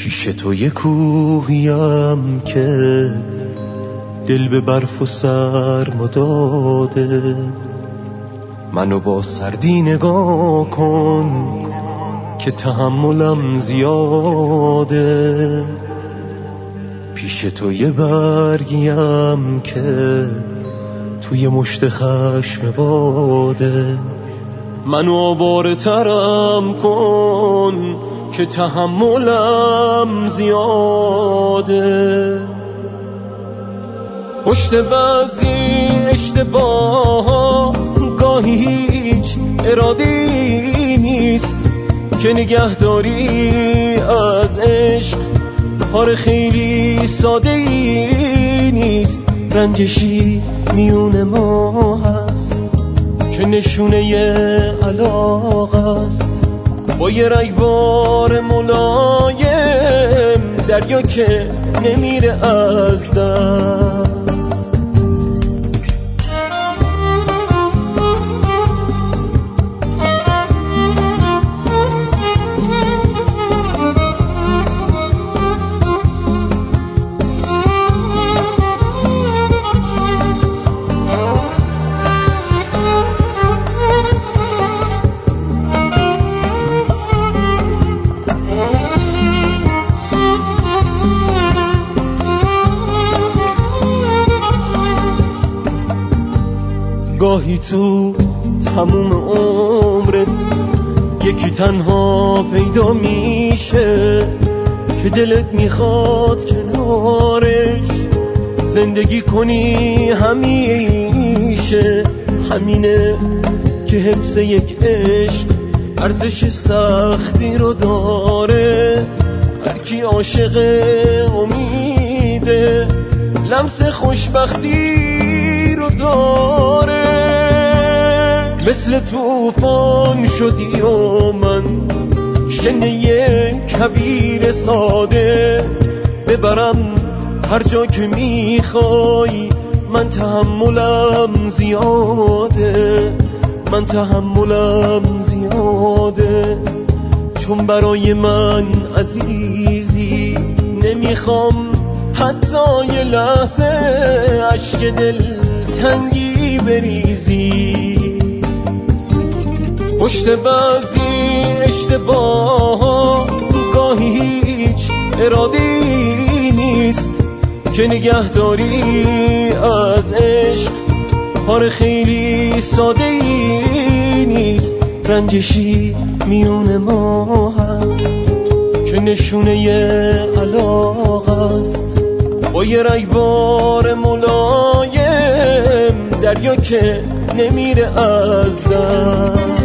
پیش تو یه کوهیم که دل به برف و سرما داده، منو با سردی نگاه کن که تحملم زیاده. پیش تو یه برگیم که توی مشت خشم باده، منو آواره ترم کن که تحملم زیاده. پشت بعضی اشتباه گاهی هیچ ارادی نیست که نگهداری از عشق کار خیلی ساده ای نیست. رنجشی میون ما هست که نشونه علاقه است، با یه رگبار ملایم دریا که نمیره از دست. گاهی تو تموم عمرت یکی تنها پیدا میشه که دلت میخواد کنارش زندگی کنی همیشه. همینه که حفظ یک عشق ارزش سختی رو داره. هر کی عاشق امیده لمس خوشبختی رو داره. مثل طوفان شدی و من شنه کبیر ساده، ببرم هر جا که میخوای. من تحملم زیاده، من تحملم زیاده. چون برای من عزیزی نمیخوام حتی یه لحظه اشک دل تنگی بریزی. پشت بعضی اشتباه گاهی هیچ ارادی نیست که نگهداری از عشق کار خیلی ساده ای نیست. رنجشی میون ما هست که نشونه علاقه است، با یه رگبار ملایم دریا که نمیره از دست.